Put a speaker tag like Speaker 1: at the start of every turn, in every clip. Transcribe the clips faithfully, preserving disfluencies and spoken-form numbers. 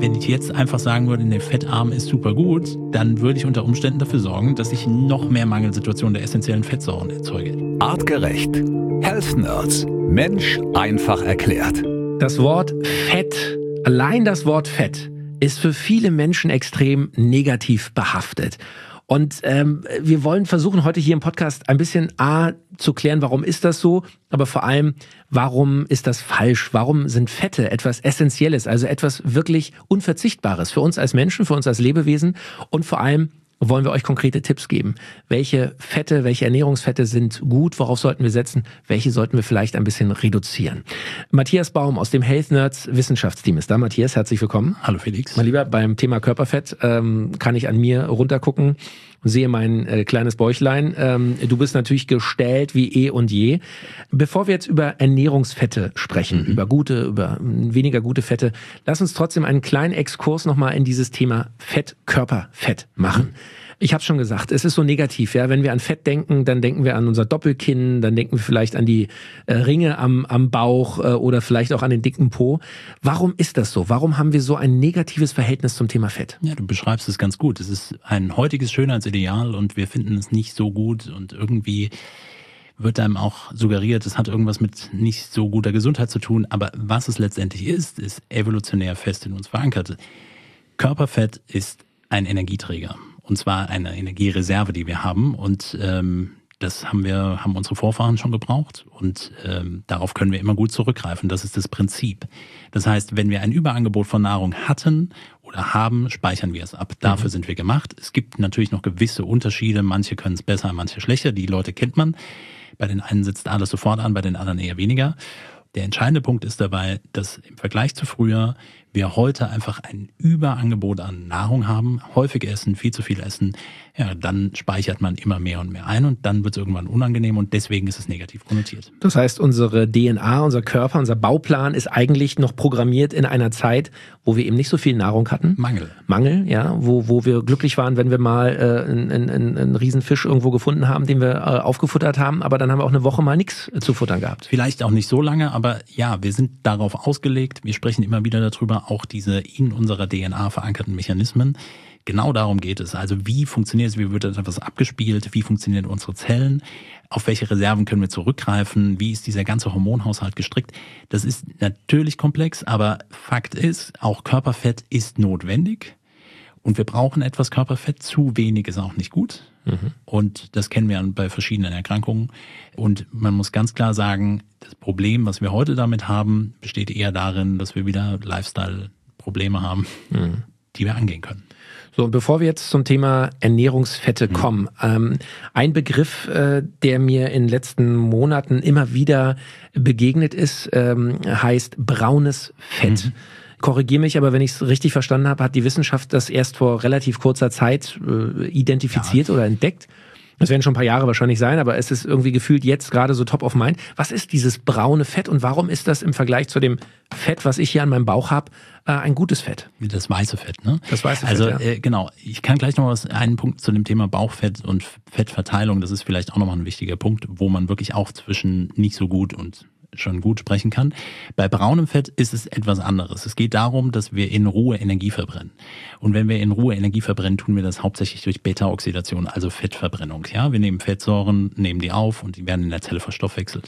Speaker 1: wenn ich jetzt einfach sagen würde, der Fettarm ist super gut, dann würde ich unter Umständen dafür sorgen, dass ich noch mehr Mangelsituationen der essentiellen Fettsäuren erzeuge.
Speaker 2: Artgerecht. Health Nerds. Mensch einfach erklärt.
Speaker 3: Das Wort Fett, allein das Wort Fett, ist für viele Menschen extrem negativ behaftet. Und ähm, wir wollen versuchen, heute hier im Podcast ein bisschen A, zu klären, warum ist das so, aber vor allem, warum ist das falsch? Warum sind Fette etwas Essentielles, also etwas wirklich Unverzichtbares für uns als Menschen, für uns als Lebewesen und vor allem, wollen wir euch konkrete Tipps geben. Welche Fette, welche Ernährungsfette sind gut? Worauf sollten wir setzen? Welche sollten wir vielleicht ein bisschen reduzieren? Matthias Baum aus dem Health Nerds Wissenschaftsteam ist da. Matthias, herzlich willkommen.
Speaker 1: Hallo Felix.
Speaker 3: Mein Lieber, beim Thema Körperfett ähm, kann ich an mir runtergucken und sehe mein äh, kleines Bäuchlein. Ähm, du bist natürlich gestählt wie eh und je. Bevor wir jetzt über Ernährungsfette sprechen, mhm. über gute, über weniger gute Fette, lass uns trotzdem einen kleinen Exkurs nochmal in dieses Thema Fett, Körperfett machen. Mhm. Ich habe schon gesagt, es ist so negativ, ja. Wenn wir an Fett denken, dann denken wir an unser Doppelkinn, dann denken wir vielleicht an die äh, Ringe am, am Bauch äh, oder vielleicht auch an den dicken Po. Warum ist das so? Warum haben wir so ein negatives Verhältnis zum Thema Fett?
Speaker 1: Ja, du beschreibst es ganz gut. Es ist ein heutiges Schönheitsideal und wir finden es nicht so gut und irgendwie wird einem auch suggeriert, es hat irgendwas mit nicht so guter Gesundheit zu tun. Aber was es letztendlich ist, ist evolutionär fest in uns verankert. Körperfett ist ein Energieträger. Und zwar eine Energiereserve, die wir haben. Und ähm, das haben wir, haben unsere Vorfahren schon gebraucht. Und ähm, darauf können wir immer gut zurückgreifen. Das ist das Prinzip. Das heißt, wenn wir ein Überangebot von Nahrung hatten oder haben, speichern wir es ab. Dafür mhm. sind wir gemacht. Es gibt natürlich noch gewisse Unterschiede. Manche können es besser, manche schlechter. Die Leute kennt man. Bei den einen sitzt alles sofort an, bei den anderen eher weniger. Der entscheidende Punkt ist dabei, dass im Vergleich zu früher wir heute einfach ein Überangebot an Nahrung haben, häufig essen, viel zu viel essen, ja, dann speichert man immer mehr und mehr ein und dann wird es irgendwann unangenehm und deswegen ist es negativ konnotiert.
Speaker 3: Das heißt, unsere D N A, unser Körper, unser Bauplan ist eigentlich noch programmiert in einer Zeit, wo wir eben nicht so viel Nahrung hatten.
Speaker 1: Mangel.
Speaker 3: Mangel, ja, wo, wo wir glücklich waren, wenn wir mal äh, einen, einen, einen Riesenfisch irgendwo gefunden haben, den wir äh, aufgefuttert haben, aber dann haben wir auch eine Woche mal nichts zu futtern gehabt.
Speaker 1: Vielleicht auch nicht so lange, aber ja, wir sind darauf ausgelegt, wir sprechen immer wieder darüber, auch diese in unserer D N A verankerten Mechanismen. Genau darum geht es. Also wie funktioniert es, wie wird etwas abgespielt, wie funktionieren unsere Zellen, auf welche Reserven können wir zurückgreifen, wie ist dieser ganze Hormonhaushalt gestrickt. Das ist natürlich komplex, aber Fakt ist, auch Körperfett ist notwendig und wir brauchen etwas Körperfett. Zu wenig ist auch nicht gut. Mhm. Und das kennen wir bei verschiedenen Erkrankungen. Und man muss ganz klar sagen, das Problem, was wir heute damit haben, besteht eher darin, dass wir wieder Lifestyle-Probleme haben, mhm. die wir angehen können.
Speaker 3: So, und bevor wir jetzt zum Thema Ernährungsfette mhm. kommen, ähm, ein Begriff, äh, der mir in den letzten Monaten immer wieder begegnet ist, ähm, heißt braunes Fett. Mhm. Korrigiere mich, aber wenn ich es richtig verstanden habe, hat die Wissenschaft das erst vor relativ kurzer Zeit äh, identifiziert ja. oder entdeckt. Das werden schon ein paar Jahre wahrscheinlich sein, aber es ist irgendwie gefühlt jetzt gerade so top of mind. Was ist dieses braune Fett und warum ist das im Vergleich zu dem Fett, was ich hier an meinem Bauch habe, äh, ein gutes Fett?
Speaker 1: Das weiße Fett, ne?
Speaker 3: Das weiße
Speaker 1: also,
Speaker 3: Fett, ja.
Speaker 1: äh, genau. Ich kann gleich noch was, einen Punkt zu dem Thema Bauchfett und Fettverteilung. Das ist vielleicht auch nochmal ein wichtiger Punkt, wo man wirklich auch zwischen nicht so gut und schon gut sprechen kann. Bei braunem Fett ist es etwas anderes. Es geht darum, dass wir in Ruhe Energie verbrennen. Und wenn wir in Ruhe Energie verbrennen, tun wir das hauptsächlich durch Beta-Oxidation, also Fettverbrennung. Ja, wir nehmen Fettsäuren, nehmen die auf und die werden in der Zelle verstoffwechselt.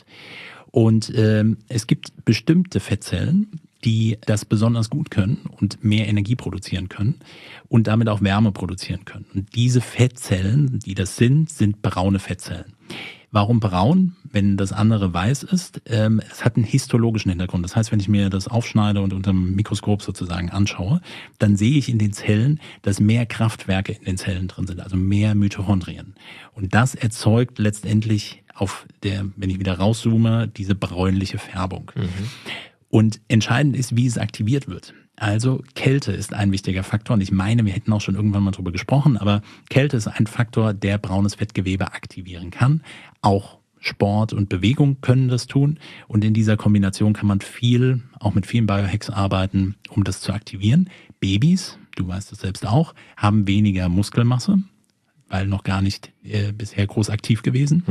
Speaker 1: Und ähm, es gibt bestimmte Fettzellen, die das besonders gut können und mehr Energie produzieren können und damit auch Wärme produzieren können. Und diese Fettzellen, die das sind, sind braune Fettzellen. Warum braun, wenn das andere weiß ist? Ähm, es hat einen histologischen Hintergrund. Das heißt, wenn ich mir das aufschneide und unter dem Mikroskop sozusagen anschaue, dann sehe ich in den Zellen, dass mehr Kraftwerke in den Zellen drin sind, also mehr Mitochondrien. Und das erzeugt letztendlich auf der, wenn ich wieder rauszoome, diese bräunliche Färbung. Mhm. Und entscheidend ist, wie es aktiviert wird. Also Kälte ist ein wichtiger Faktor und ich meine, wir hätten auch schon irgendwann mal drüber gesprochen, aber Kälte ist ein Faktor, der braunes Fettgewebe aktivieren kann. Auch Sport und Bewegung können das tun und in dieser Kombination kann man viel, auch mit vielen Biohacks arbeiten, um das zu aktivieren. Babys, du weißt es selbst auch, haben weniger Muskelmasse, weil noch gar nicht äh, bisher groß aktiv gewesen. Mhm.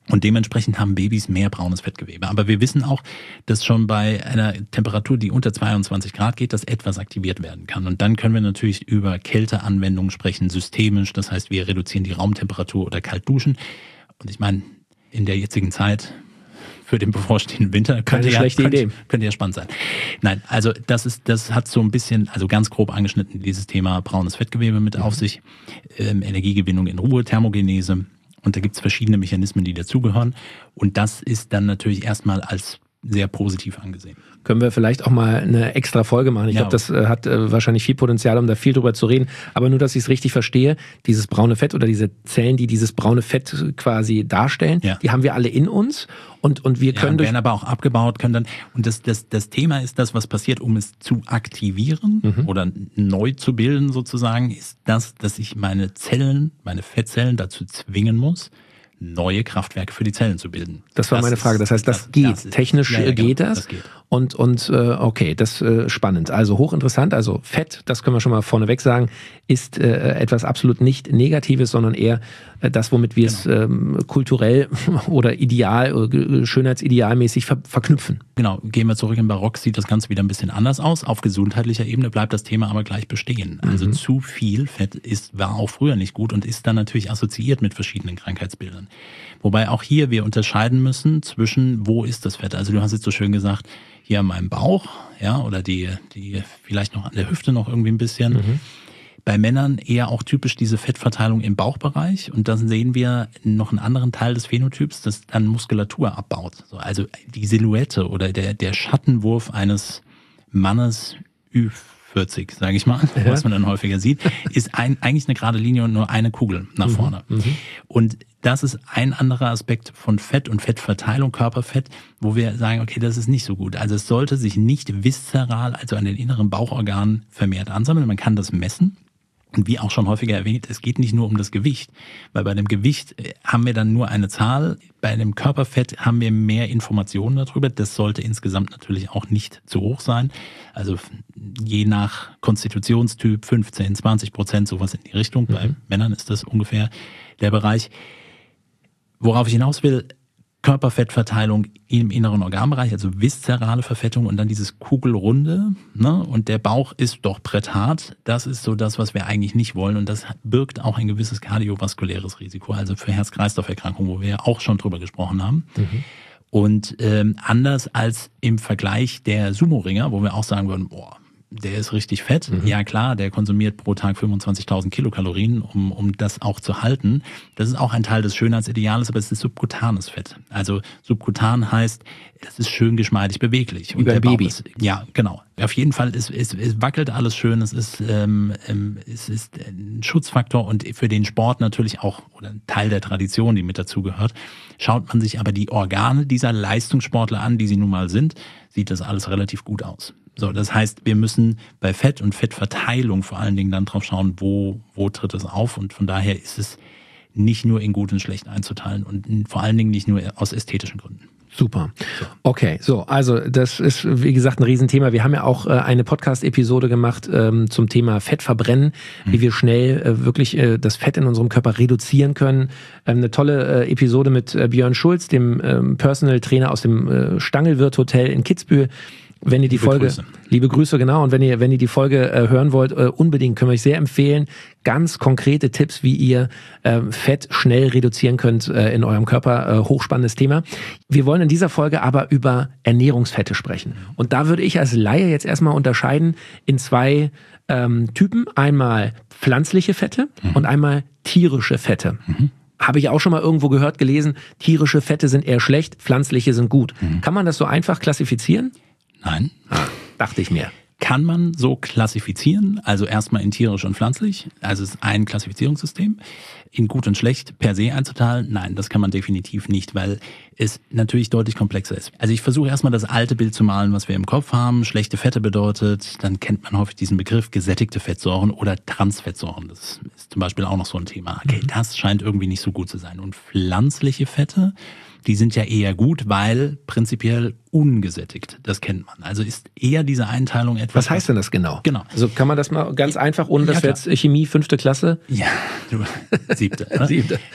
Speaker 1: Und dementsprechend haben Babys mehr braunes Fettgewebe. Aber wir wissen auch, dass schon bei einer Temperatur, die unter zweiundzwanzig Grad geht, das etwas aktiviert werden kann. Und dann können wir natürlich über Kälteanwendungen sprechen, systemisch. Das heißt, wir reduzieren die Raumtemperatur oder kalt duschen. Und ich meine, in der jetzigen Zeit für den bevorstehenden Winter könnte ja, könnte, könnte ja spannend sein. Nein, also das ist, das hat so ein bisschen, also ganz grob angeschnitten, dieses Thema braunes Fettgewebe mit auf sich, ähm, Energiegewinnung in Ruhe, Thermogenese. Und da gibt es verschiedene Mechanismen, die dazugehören. Und das ist dann natürlich erstmal als sehr positiv angesehen.
Speaker 3: Können wir vielleicht auch mal eine extra Folge machen. Ich ja. glaube, das äh, hat äh, wahrscheinlich viel Potenzial, um da viel drüber zu reden. Aber nur, dass ich es richtig verstehe, dieses braune Fett oder diese Zellen, die dieses braune Fett quasi darstellen, ja. die haben wir alle in uns. Und, und wir können
Speaker 1: ja, werden aber auch abgebaut, können dann, und das, das, das Thema ist das, was passiert, um es zu aktivieren mhm. oder neu zu bilden sozusagen, ist das, dass ich meine Zellen, meine Fettzellen dazu zwingen muss, neue Kraftwerke für die Zellen zu bilden.
Speaker 3: Das war das meine Frage. Das heißt, das, das geht. Das ist, Technisch ja, ja, geht genau, das. das geht. Und, und äh, okay, das ist äh, spannend. Also hochinteressant. Also Fett, das können wir schon mal vorneweg sagen, ist äh, etwas absolut nicht Negatives, sondern eher äh, das, womit wir genau. es ähm, kulturell oder ideal, äh, schönheitsidealmäßig ver- verknüpfen.
Speaker 1: Genau. Gehen wir zurück im Barock, sieht das Ganze wieder ein bisschen anders aus. Auf gesundheitlicher Ebene bleibt das Thema aber gleich bestehen. Also mhm. zu viel Fett ist, war auch früher nicht gut und ist dann natürlich assoziiert mit verschiedenen Krankheitsbildern. Wobei auch hier wir unterscheiden müssen zwischen, wo ist das Fett? Also du hast jetzt so schön gesagt, hier an meinem Bauch, ja, oder die, die vielleicht noch an der Hüfte noch irgendwie ein bisschen. Mhm. Bei Männern eher auch typisch diese Fettverteilung im Bauchbereich. Und dann sehen wir noch einen anderen Teil des Phänotyps, das dann Muskulatur abbaut. So, also die Silhouette oder der, der Schattenwurf eines Mannes Ü vierzig, sage ich mal, ja. was man dann häufiger sieht, ist ein, eigentlich eine gerade Linie und nur eine Kugel nach vorne. Mhm. Und das ist ein anderer Aspekt von Fett und Fettverteilung, Körperfett, wo wir sagen, okay, das ist nicht so gut. Also es sollte sich nicht viszeral, also an den inneren Bauchorganen vermehrt ansammeln. Man kann das messen. Und wie auch schon häufiger erwähnt, es geht nicht nur um das Gewicht, weil bei dem Gewicht haben wir dann nur eine Zahl, bei dem Körperfett haben wir mehr Informationen darüber. Das sollte insgesamt natürlich auch nicht zu hoch sein. Also je nach Konstitutionstyp fünfzehn, zwanzig Prozent, sowas in die Richtung. Mhm. Bei Männern ist das ungefähr der Bereich. Worauf ich hinaus will, Körperfettverteilung im inneren Organbereich, also viszerale Verfettung und dann dieses Kugelrunde, ne? Und der Bauch ist doch bretthart. Das ist so das, was wir eigentlich nicht wollen und das birgt auch ein gewisses kardiovaskuläres Risiko, also für Herz-Kreislauf-Erkrankungen, wo wir ja auch schon drüber gesprochen haben. Mhm. Und ähm, anders als im Vergleich der Sumo-Ringer, wo wir auch sagen würden, boah, der ist richtig fett. Mhm. Ja klar, der konsumiert pro Tag fünfundzwanzigtausend Kilokalorien, um, um das auch zu halten. Das ist auch ein Teil des Schönheitsideales, aber es ist subkutanes Fett. Also subkutan heißt, das ist schön geschmeidig beweglich.
Speaker 3: Wie beim Baby.
Speaker 1: Ist, ja, genau. Auf jeden Fall, es, es, es wackelt alles schön, es ist, ähm, es ist ein Schutzfaktor und für den Sport natürlich auch, oder ein Teil der Tradition, die mit dazugehört. Schaut man sich aber die Organe dieser Leistungssportler an, die sie nun mal sind, sieht das alles relativ gut aus. So, das heißt, wir müssen bei Fett und Fettverteilung vor allen Dingen dann drauf schauen, wo, wo tritt es auf. Und von daher ist es nicht nur in gut und schlecht einzuteilen und vor allen Dingen nicht nur aus ästhetischen Gründen.
Speaker 3: Super. Okay, so, also das ist, wie gesagt, ein Riesenthema. Wir haben ja auch äh, eine Podcast-Episode gemacht ähm, zum Thema Fettverbrennen, mhm. wie wir schnell äh, wirklich äh, das Fett in unserem Körper reduzieren können. Ähm, eine tolle äh, Episode mit äh, Björn Schulz, dem ähm, Personal Trainer aus dem äh, Stangelwirt Hotel in Kitzbühel. Wenn ihr die liebe Folge, Grüße. liebe Grüße, genau, und wenn ihr, wenn ihr die Folge äh, hören wollt, äh, unbedingt, können wir euch sehr empfehlen. Ganz konkrete Tipps, wie ihr äh, Fett schnell reduzieren könnt äh, in eurem Körper. Äh, hochspannendes Thema. Wir wollen in dieser Folge aber über Ernährungsfette sprechen. Und da würde ich als Laie jetzt erstmal unterscheiden in zwei ähm, Typen. Einmal pflanzliche Fette mhm. und einmal tierische Fette. Mhm. Habe ich auch schon mal irgendwo gehört, gelesen, tierische Fette sind eher schlecht, pflanzliche sind gut. Mhm. Kann man das so einfach klassifizieren?
Speaker 1: Nein.
Speaker 3: Ah, dachte ich mir.
Speaker 1: Kann man so klassifizieren, also erstmal in tierisch und pflanzlich, also es ist ein Klassifizierungssystem, in gut und schlecht per se einzuteilen, nein, das kann man definitiv nicht, weil es natürlich deutlich komplexer ist. Also ich versuche erstmal das alte Bild zu malen, was wir im Kopf haben, schlechte Fette bedeutet, dann kennt man häufig diesen Begriff gesättigte Fettsäuren oder Transfettsäuren, das ist zum Beispiel auch noch so ein Thema. Okay, das scheint irgendwie nicht so gut zu sein. Und pflanzliche Fette, die sind ja eher gut, weil prinzipiell ungesättigt. Das kennt man. Also ist eher diese Einteilung etwas...
Speaker 3: Was heißt denn das genau?
Speaker 1: Genau.
Speaker 3: Also kann man das mal ganz einfach, ohne dass ja, wir jetzt Chemie, fünfte Klasse...
Speaker 1: Ja, du, siebte. Ne?
Speaker 3: siebte.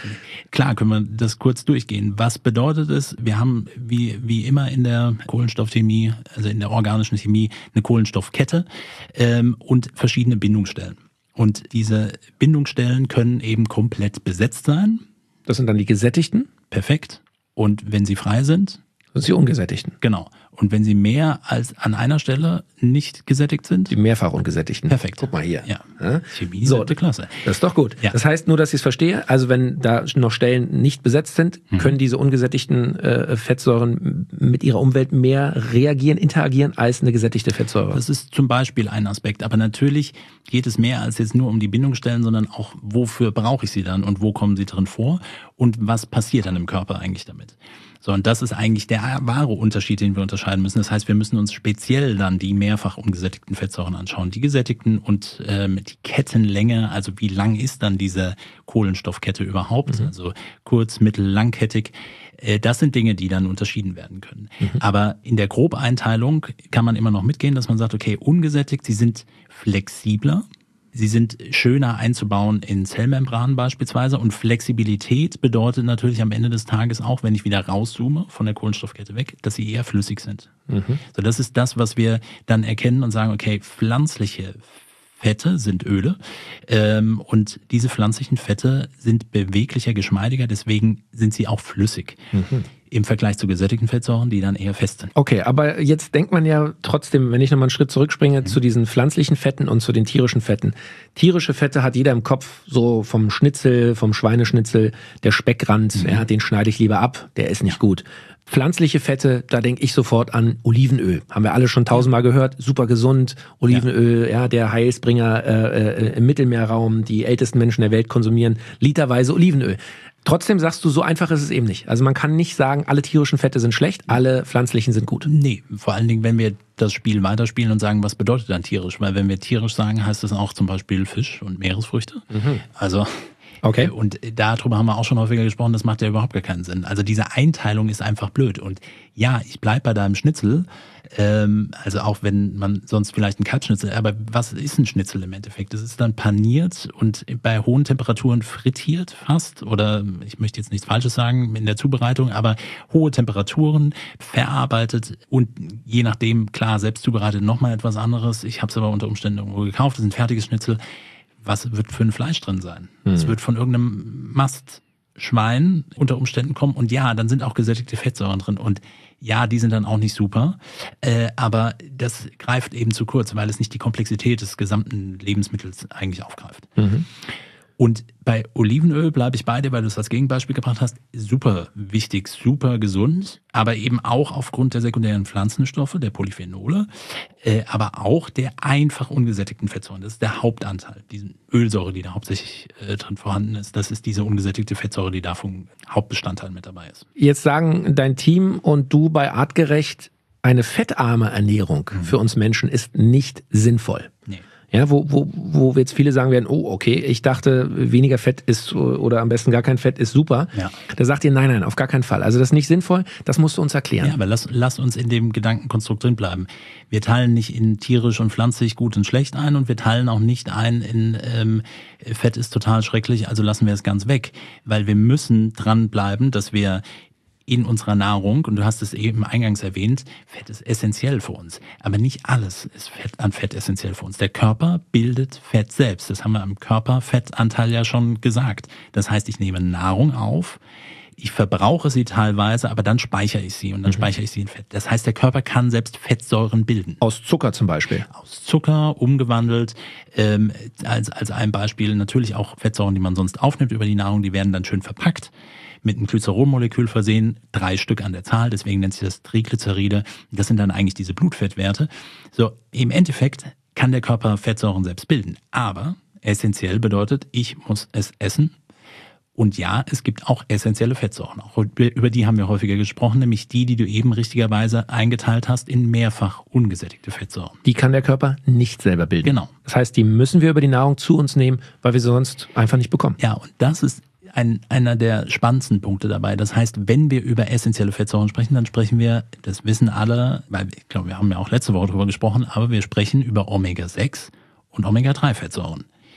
Speaker 1: klar, können wir das kurz durchgehen. Was bedeutet es? Wir haben wie, wie immer in der Kohlenstoffchemie, also in der organischen Chemie, eine Kohlenstoffkette ähm, und verschiedene Bindungsstellen. Und diese Bindungsstellen können eben komplett besetzt sein.
Speaker 3: Das sind dann die gesättigten?
Speaker 1: Perfekt. Und wenn sie frei sind?
Speaker 3: Das sind die ungesättigten.
Speaker 1: Genau. Und wenn sie mehr als an einer Stelle nicht gesättigt sind?
Speaker 3: Die mehrfach ungesättigten.
Speaker 1: Perfekt.
Speaker 3: Guck mal hier.
Speaker 1: Ja.
Speaker 3: ja?
Speaker 1: Chemie,
Speaker 3: so,
Speaker 1: siebte Klasse.
Speaker 3: Das ist doch gut. Ja. Das heißt, nur, dass ich es verstehe, also wenn da noch Stellen nicht besetzt sind, mhm. können diese ungesättigten äh, Fettsäuren mit ihrer Umwelt mehr reagieren, interagieren als eine gesättigte Fettsäure.
Speaker 1: Das ist zum Beispiel ein Aspekt. Aber natürlich geht es mehr als jetzt nur um die Bindungsstellen, sondern auch, wofür brauche ich sie dann und wo kommen sie drin vor und was passiert dann im Körper eigentlich damit. So, und das ist eigentlich der wahre Unterschied, den wir unterscheiden müssen. Das heißt, wir müssen uns speziell dann die mehrfach ungesättigten Fettsäuren anschauen. Die gesättigten und ähm, die Kettenlänge, also wie lang ist dann diese Kohlenstoffkette überhaupt, mhm. also kurz-, mittel-, langkettig. Äh, das sind Dinge, die dann unterschieden werden können. Mhm. Aber in der Grobeinteilung kann man immer noch mitgehen, dass man sagt, okay, ungesättigt, sie sind flexibler. Sie sind schöner einzubauen in Zellmembranen beispielsweise und Flexibilität bedeutet natürlich am Ende des Tages auch, wenn ich wieder rauszoome von der Kohlenstoffkette weg, dass sie eher flüssig sind. Mhm. So, das ist das, was wir dann erkennen und sagen, okay, pflanzliche Fette sind Öle ähm, und diese pflanzlichen Fette sind beweglicher, geschmeidiger, deswegen sind sie auch flüssig. Mhm. Im Vergleich zu gesättigten Fettsäuren, die dann eher fest sind.
Speaker 3: Okay, aber jetzt denkt man ja trotzdem, wenn ich nochmal einen Schritt zurückspringe, mhm. zu diesen pflanzlichen Fetten und zu den tierischen Fetten. Tierische Fette hat jeder im Kopf, so vom Schnitzel, vom Schweineschnitzel, der Speckrand, mhm. ja, den schneide ich lieber ab, der ist nicht gut. Pflanzliche Fette, da denke ich sofort an Olivenöl. Haben wir alle schon tausendmal gehört, super gesund. Olivenöl, ja, ja der Heilsbringer äh, äh, im Mittelmeerraum, die ältesten Menschen der Welt konsumieren literweise Olivenöl. Trotzdem sagst du, so einfach ist es eben nicht. Also man kann nicht sagen, alle tierischen Fette sind schlecht, alle pflanzlichen sind gut.
Speaker 1: Nee, vor allen Dingen, wenn wir das Spiel weiterspielen und sagen, was bedeutet dann tierisch? Weil wenn wir tierisch sagen, heißt das auch zum Beispiel Fisch und Meeresfrüchte. Mhm. Also okay. Und darüber haben wir auch schon häufiger gesprochen, das macht ja überhaupt gar keinen Sinn. Also diese Einteilung ist einfach blöd. Und ja, ich bleib bei deinem Schnitzel, ähm, also auch wenn man sonst vielleicht ein Kalbschnitzel, aber was ist ein Schnitzel im Endeffekt? Das ist dann paniert und bei hohen Temperaturen frittiert fast, oder ich möchte jetzt nichts Falsches sagen in der Zubereitung, aber hohe Temperaturen, verarbeitet und je nachdem, klar, selbst zubereitet nochmal etwas anderes. Ich habe es aber unter Umständen irgendwo gekauft, das ist ein fertiges Schnitzel. Was wird für ein Fleisch drin sein? Es hm. wird von irgendeinem Mastschwein unter Umständen kommen und ja, dann sind auch gesättigte Fettsäuren drin und ja, die sind dann auch nicht super, äh, aber das greift eben zu kurz, weil es nicht die Komplexität des gesamten Lebensmittels eigentlich aufgreift. Mhm. Und bei Olivenöl bleibe ich bei dir, weil du es als Gegenbeispiel gebracht hast, super wichtig, super gesund, aber eben auch aufgrund der sekundären Pflanzenstoffe, der Polyphenole, äh, aber auch der einfach ungesättigten Fettsäuren. Das ist der Hauptanteil, diese Ölsäure, die da hauptsächlich äh, drin vorhanden ist. Das ist diese ungesättigte Fettsäure, die davon Hauptbestandteil mit dabei ist.
Speaker 3: Jetzt sagen dein Team und du bei Artgerecht, eine fettarme Ernährung mhm. für uns Menschen ist nicht sinnvoll. Nee. Ja, wo, wo, wo jetzt viele sagen werden, oh, okay, ich dachte, weniger Fett ist oder am besten gar kein Fett ist super. Ja. Da sagt ihr, nein, nein, auf gar keinen Fall. Also das ist nicht sinnvoll, das musst du uns erklären.
Speaker 1: Ja, aber lass, lass uns in dem Gedankenkonstrukt drin bleiben. Wir teilen nicht in tierisch und pflanzlich gut und schlecht ein und wir teilen auch nicht ein in ähm, Fett ist total schrecklich, also lassen wir es ganz weg. Weil wir müssen dranbleiben, dass wir in unserer Nahrung, und du hast es eben eingangs erwähnt, Fett ist essentiell für uns. Aber nicht alles ist Fett, an Fett essentiell für uns. Der Körper bildet Fett selbst. Das haben wir am Körperfettanteil ja schon gesagt. Das heißt, ich nehme Nahrung auf, ich verbrauche sie teilweise, aber dann speichere ich sie und dann mhm. speichere ich sie in Fett. Das heißt, der Körper kann selbst Fettsäuren bilden.
Speaker 3: Aus Zucker zum Beispiel?
Speaker 1: Aus Zucker, umgewandelt. Ähm, als, als ein Beispiel natürlich auch Fettsäuren, die man sonst aufnimmt über die Nahrung, die werden dann schön verpackt, mit einem Glycerolmolekül versehen, drei Stück an der Zahl, deswegen nennt sich das Triglyceride. Das sind dann eigentlich diese Blutfettwerte. So, im Endeffekt kann der Körper Fettsäuren selbst bilden, aber essentiell bedeutet, ich muss es essen. Und ja, es gibt auch essentielle Fettsäuren. Auch über die haben wir häufiger gesprochen, nämlich die, die du eben richtigerweise eingeteilt hast in mehrfach ungesättigte Fettsäuren.
Speaker 3: Die kann der Körper nicht selber bilden.
Speaker 1: Genau.
Speaker 3: Das heißt, die müssen wir über die Nahrung zu uns nehmen, weil wir sie sonst einfach nicht bekommen.
Speaker 1: Ja, und das ist Ein, einer der spannendsten Punkte dabei. Das heißt, wenn wir über essentielle Fettsäuren sprechen, dann sprechen wir, das wissen alle, weil ich glaube, wir haben ja auch letzte Woche darüber gesprochen, aber wir sprechen über Omega sechs und Omega drei Fettsäuren.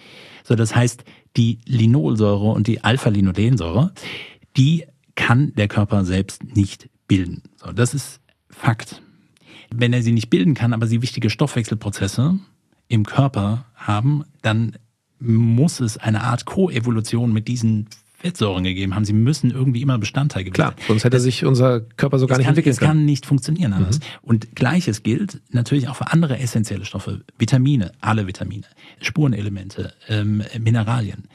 Speaker 1: So, das heißt, die Linolsäure und die Alpha-Linolensäure, die kann der Körper selbst nicht bilden. So, das ist Fakt. Wenn er sie nicht bilden kann, aber sie wichtige Stoffwechselprozesse im Körper haben, dann muss es eine Art Koevolution mit diesen Fettsäuren gegeben haben. Sie müssen irgendwie immer Bestandteil gewesen sein.
Speaker 3: Klar, sonst hätte
Speaker 1: das,
Speaker 3: sich unser Körper so gar nicht
Speaker 1: kann,
Speaker 3: entwickeln
Speaker 1: es
Speaker 3: können.
Speaker 1: Es kann nicht funktionieren anders. Mhm. Und Gleiches gilt natürlich auch für andere essentielle Stoffe. Vitamine, alle Vitamine, Spurenelemente, ähm, Mineralien.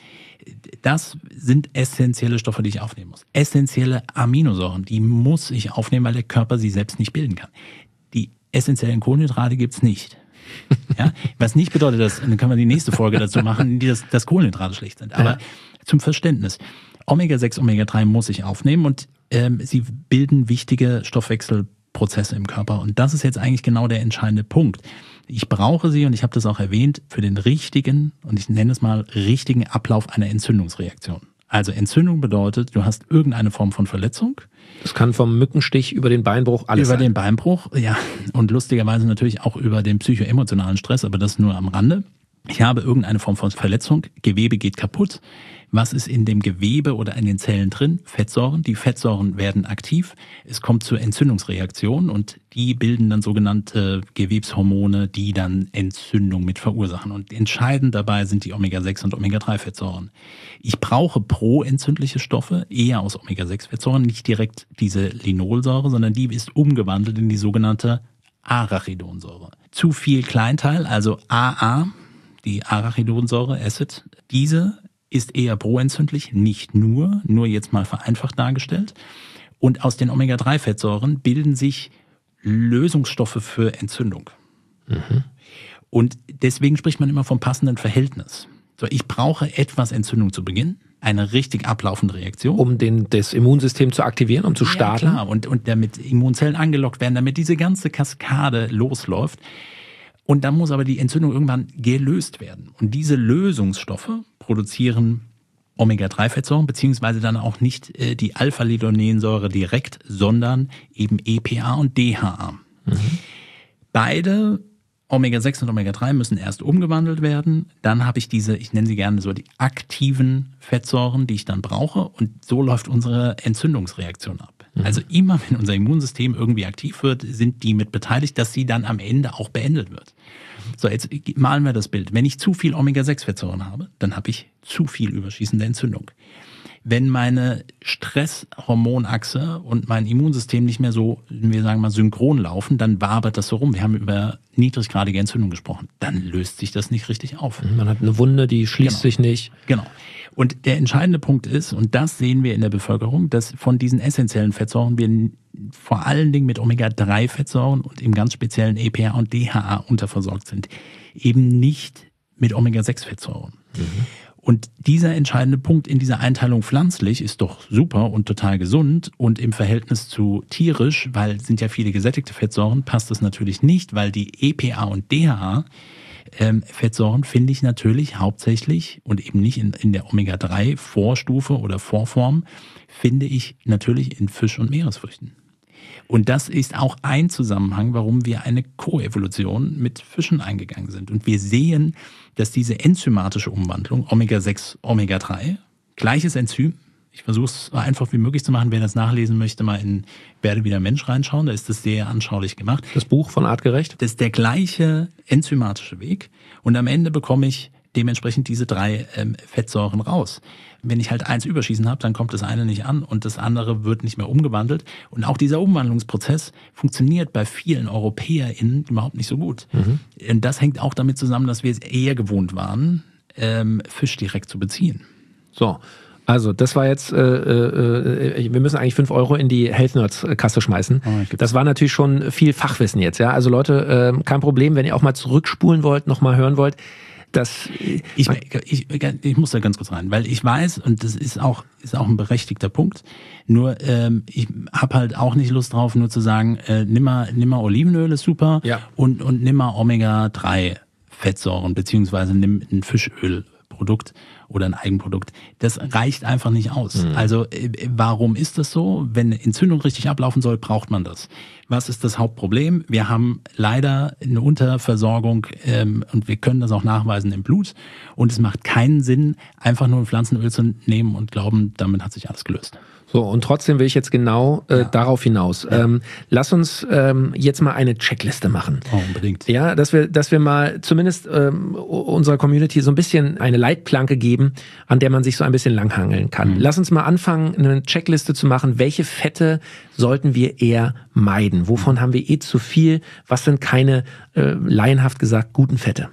Speaker 1: Das sind essentielle Stoffe, die ich aufnehmen muss. Essentielle Aminosäuren, die muss ich aufnehmen, weil der Körper sie selbst nicht bilden kann. Die essentiellen Kohlenhydrate gibt's nicht. Ja? Was nicht bedeutet, dass, dann können wir die nächste Folge dazu machen, die das, dass Kohlenhydrate schlecht sind. Aber ja. Zum Verständnis, Omega sechs, Omega drei muss ich aufnehmen und ähm, sie bilden wichtige Stoffwechselprozesse im Körper. Und das ist jetzt eigentlich genau der entscheidende Punkt. Ich brauche sie, und ich habe das auch erwähnt, für den richtigen, und ich nenne es mal, richtigen Ablauf einer Entzündungsreaktion. Also Entzündung bedeutet, du hast irgendeine Form von Verletzung.
Speaker 3: Das kann vom Mückenstich über den Beinbruch alles
Speaker 1: Über
Speaker 3: sein.
Speaker 1: den Beinbruch, ja. Und lustigerweise natürlich auch über den psychoemotionalen Stress, aber das nur am Rande. Ich habe irgendeine Form von Verletzung, Gewebe geht kaputt. Was ist in dem Gewebe oder in den Zellen drin? Fettsäuren. Die Fettsäuren werden aktiv. Es kommt zur Entzündungsreaktion und die bilden dann sogenannte Gewebshormone, die dann Entzündung mit verursachen. Und entscheidend dabei sind die Omega sechs und Omega drei Fettsäuren. Ich brauche proentzündliche Stoffe, eher aus Omega sechs Fettsäuren, nicht direkt diese Linolsäure, sondern die ist umgewandelt in die sogenannte Arachidonsäure. Zu viel Kleinteil, also A A, die Arachidonsäure, Acid, diese ist eher proentzündlich, nicht nur, nur jetzt mal vereinfacht dargestellt. Und aus den Omega drei Fettsäuren bilden sich Lösungsstoffe für Entzündung. Mhm. Und deswegen spricht man immer vom passenden Verhältnis. So, ich brauche etwas Entzündung zu Beginn, eine richtig ablaufende Reaktion.
Speaker 3: Um den, das Immunsystem zu aktivieren, um zu starten.
Speaker 1: Ja, klar. Und, und damit Immunzellen angelockt werden, damit diese ganze Kaskade losläuft. Und dann muss aber die Entzündung irgendwann gelöst werden. Und diese Lösungsstoffe produzieren Omega drei Fettsäuren, beziehungsweise dann auch nicht äh, die Alpha-Linolensäure direkt, sondern eben E P A und D H A. Mhm. Beide Omega sechs und Omega drei müssen erst umgewandelt werden. Dann habe ich diese, ich nenne sie gerne so die aktiven Fettsäuren, die ich dann brauche. Und so läuft unsere Entzündungsreaktion ab. Mhm. Also immer, wenn unser Immunsystem irgendwie aktiv wird, sind die mit beteiligt, dass sie dann am Ende auch beendet wird. So, jetzt malen wir das Bild. Wenn ich zu viel Omega sechs Fettsäuren habe, dann habe ich zu viel überschießende Entzündung. Wenn meine Stresshormonachse und mein Immunsystem nicht mehr so, wir sagen mal, synchron laufen, dann wabert das so rum. Wir haben über niedriggradige Entzündung gesprochen. Dann löst sich das nicht richtig auf.
Speaker 3: Man hat eine Wunde, die schließt
Speaker 1: genau.
Speaker 3: sich nicht.
Speaker 1: Genau. Und der entscheidende Punkt ist, und das sehen wir in der Bevölkerung, dass von diesen essentiellen Fettsäuren wir vor allen Dingen mit Omega drei Fettsäuren und im ganz speziellen E P A und D H A unterversorgt sind. Eben nicht mit Omega sechs Fettsäuren. Mhm. Und dieser entscheidende Punkt in dieser Einteilung pflanzlich ist doch super und total gesund, und im Verhältnis zu tierisch, weil es sind ja viele gesättigte Fettsäuren, passt das natürlich nicht, weil die E P A und D H A ähm, Fettsäuren finde ich natürlich hauptsächlich und eben nicht in, in der Omega drei Vorstufe oder Vorform, finde ich natürlich in Fisch und Meeresfrüchten. Und das ist auch ein Zusammenhang, warum wir eine Koevolution mit Fischen eingegangen sind. Und wir sehen, dass diese enzymatische Umwandlung, Omega sechs, Omega drei, gleiches Enzym, ich versuche es so einfach wie möglich zu machen, wer das nachlesen möchte, mal in Werde wieder Mensch reinschauen, da ist das sehr anschaulich gemacht.
Speaker 3: Das Buch von Artgerecht?
Speaker 1: Das ist der gleiche enzymatische Weg, und am Ende bekomme ich dementsprechend diese drei ähm, Fettsäuren raus. Wenn ich halt eins überschießen habe, dann kommt das eine nicht an und das andere wird nicht mehr umgewandelt. Und auch dieser Umwandlungsprozess funktioniert bei vielen EuropäerInnen überhaupt nicht so gut. Mhm. Und das hängt auch damit zusammen, dass wir es eher gewohnt waren, ähm, Fisch direkt zu beziehen.
Speaker 3: So, also das war jetzt, äh, äh, wir müssen eigentlich fünf Euro in die Health Nerds Kasse schmeißen. Oh, das war natürlich schon viel Fachwissen jetzt. Ja, also Leute, äh, kein Problem, wenn ihr auch mal zurückspulen wollt, nochmal hören wollt. Das,
Speaker 1: ich, ich, ich muss da ganz kurz rein, weil ich weiß, und das ist auch, ist auch ein berechtigter Punkt, nur ähm, ich habe halt auch nicht Lust drauf, nur zu sagen, äh, nimm mal, nimm mal Olivenöl, ist super,
Speaker 3: ja.
Speaker 1: und, und nimm mal Omega drei Fettsäuren, beziehungsweise nimm ein Fischölprodukt. Produkt oder ein Eigenprodukt. Das reicht einfach nicht aus.
Speaker 3: Mhm.
Speaker 1: Also äh, warum ist das so? Wenn eine Entzündung richtig ablaufen soll, braucht man das. Was ist das Hauptproblem? Wir haben leider eine Unterversorgung ähm, und wir können das auch nachweisen im Blut. Und es macht keinen Sinn, einfach nur ein Pflanzenöl zu nehmen und glauben, damit hat sich alles gelöst.
Speaker 3: So, und trotzdem will ich jetzt genau äh,
Speaker 1: Ja.
Speaker 3: darauf hinaus.
Speaker 1: Ja.
Speaker 3: Ähm, lass uns ähm, jetzt mal eine Checkliste machen.
Speaker 1: Oh, unbedingt.
Speaker 3: Ja, dass wir, dass wir mal zumindest ähm, unserer Community so ein bisschen eine Leitplanke geben, an der man sich so ein bisschen langhangeln kann.
Speaker 1: Mhm.
Speaker 3: Lass uns mal anfangen, eine Checkliste zu machen. Welche Fette sollten wir eher meiden? Wovon haben wir eh zu viel? Was sind keine, äh, laienhaft gesagt, guten Fette?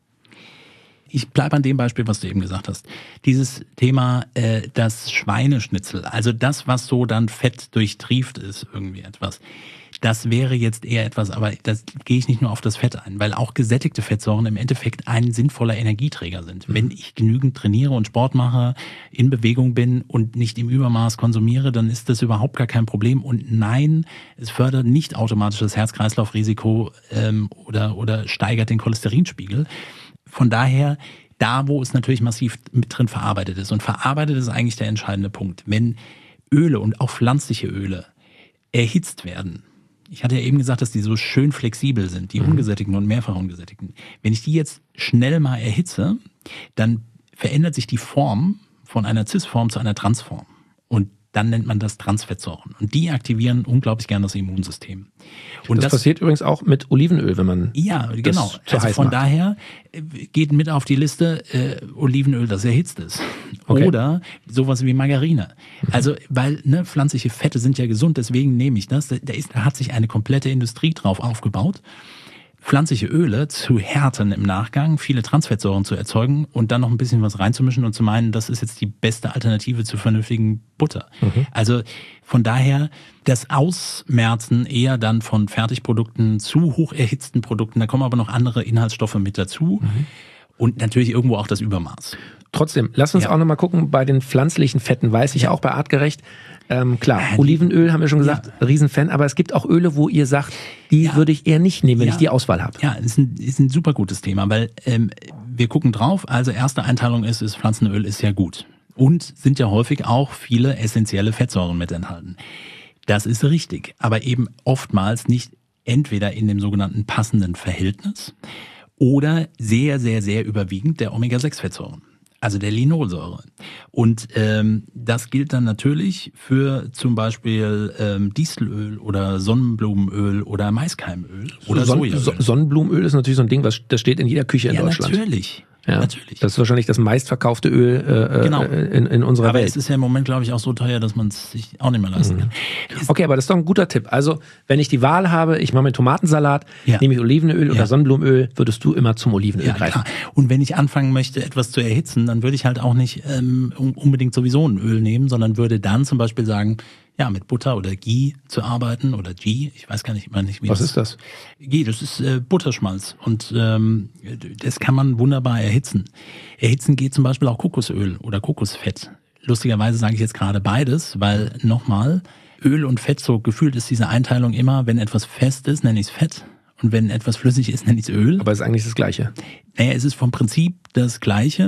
Speaker 1: Ich bleibe an dem Beispiel, was du eben gesagt hast. Dieses Thema, äh, das Schweineschnitzel, also das, was so dann fett durchtrieft ist, irgendwie etwas. Das wäre jetzt eher etwas, aber das gehe ich nicht nur auf das Fett ein, weil auch gesättigte Fettsäuren im Endeffekt ein sinnvoller Energieträger sind. Mhm. Wenn ich genügend trainiere und Sport mache, in Bewegung bin und nicht im Übermaß konsumiere, dann ist das überhaupt gar kein Problem. Und nein, es fördert nicht automatisch das Herz-Kreislauf-Risiko ähm, oder, oder steigert den Cholesterinspiegel. Von daher, da wo es natürlich massiv mit drin verarbeitet ist. Und verarbeitet ist eigentlich der entscheidende Punkt. Wenn Öle und auch pflanzliche Öle erhitzt werden, ich hatte ja eben gesagt, dass die so schön flexibel sind, die
Speaker 3: Mhm.
Speaker 1: ungesättigten und mehrfach ungesättigten. Wenn ich die jetzt schnell mal erhitze, dann verändert sich die Form von einer Cis-Form zu einer Transform. Und dann nennt man das Transfettsäuren. Und die aktivieren unglaublich gern das Immunsystem. Und
Speaker 3: das, das passiert übrigens auch mit Olivenöl, wenn man
Speaker 1: ja, genau.
Speaker 3: zu
Speaker 1: Also
Speaker 3: heiß
Speaker 1: von
Speaker 3: macht.
Speaker 1: daher äh, geht mit auf die Liste äh, Olivenöl, das erhitzt ist.
Speaker 3: Okay.
Speaker 1: Oder sowas wie Margarine. Also, weil ne, pflanzliche Fette sind ja gesund, deswegen nehme ich das. Da, ist, da hat sich eine komplette Industrie drauf aufgebaut, pflanzliche Öle zu härten im Nachgang, viele Transfettsäuren zu erzeugen und dann noch ein bisschen was reinzumischen und zu meinen, das ist jetzt die beste Alternative zur vernünftigen Butter. Mhm. Also von daher das Ausmerzen eher dann von Fertigprodukten zu hoch erhitzten Produkten, da kommen aber noch andere Inhaltsstoffe mit dazu. Mhm. Und natürlich irgendwo auch das Übermaß.
Speaker 3: Trotzdem, lass uns
Speaker 1: Ja.
Speaker 3: auch nochmal gucken, bei den pflanzlichen Fetten weiß ich
Speaker 1: Ja.
Speaker 3: auch bei Artgerecht, ähm, klar,
Speaker 1: Ja, die-
Speaker 3: Olivenöl haben wir schon gesagt,
Speaker 1: Ja.
Speaker 3: Riesenfan, aber es gibt auch Öle, wo ihr sagt, die
Speaker 1: Ja.
Speaker 3: würde ich eher nicht nehmen, wenn
Speaker 1: Ja.
Speaker 3: ich die Auswahl habe.
Speaker 1: Ja, ist ein, ist ein super gutes Thema, weil ähm, wir gucken drauf, also erste Einteilung ist, ist Pflanzenöl ist ja gut. Und sind ja häufig auch viele essentielle Fettsäuren mit enthalten. Das ist richtig, aber eben oftmals nicht entweder in dem sogenannten passenden Verhältnis oder sehr, sehr, sehr überwiegend der Omega sechs Fettsäuren, also der Linolsäure. Und ähm, das gilt dann natürlich für zum Beispiel ähm, Distelöl oder Sonnenblumenöl oder Maiskeimöl oder
Speaker 3: Son-
Speaker 1: Sojaöl.
Speaker 3: So- Sonnenblumenöl ist natürlich so ein Ding, was das steht in jeder Küche in
Speaker 1: Ja,
Speaker 3: Deutschland.
Speaker 1: natürlich.
Speaker 3: Ja,
Speaker 1: Natürlich.
Speaker 3: Das ist wahrscheinlich das meistverkaufte Öl äh,
Speaker 1: Genau.
Speaker 3: in, in unserer
Speaker 1: Aber
Speaker 3: Welt.
Speaker 1: es ist ja im Moment, glaube ich, auch so teuer, dass man es sich auch nicht mehr leisten kann. Ist-
Speaker 3: Okay, aber das ist doch ein guter Tipp. Also, wenn ich die Wahl habe, ich mache mir Tomatensalat,
Speaker 1: Ja.
Speaker 3: nehme ich Olivenöl oder
Speaker 1: Ja.
Speaker 3: Sonnenblumenöl, würdest du immer zum Olivenöl
Speaker 1: Ja,
Speaker 3: greifen.
Speaker 1: klar. Und wenn ich anfangen möchte, etwas zu erhitzen, dann würde ich halt auch nicht ähm, unbedingt sowieso ein Öl nehmen, sondern würde dann zum Beispiel sagen, ja, mit Butter oder Ghee zu arbeiten oder Ghee, ich weiß gar nicht immer nicht, wie
Speaker 3: Was
Speaker 1: das
Speaker 3: ist das?
Speaker 1: Ghee, das ist äh, Butterschmalz und ähm, das kann man wunderbar erhitzen. Erhitzen geht zum Beispiel auch Kokosöl oder Kokosfett. Lustigerweise sage ich jetzt gerade beides, weil nochmal, Öl und Fett, so gefühlt ist diese Einteilung immer, wenn etwas fest ist, nenne ich es Fett und wenn etwas flüssig ist, nenne ich es Öl.
Speaker 3: Aber es ist eigentlich das Gleiche.
Speaker 1: Naja, es ist vom Prinzip das Gleiche,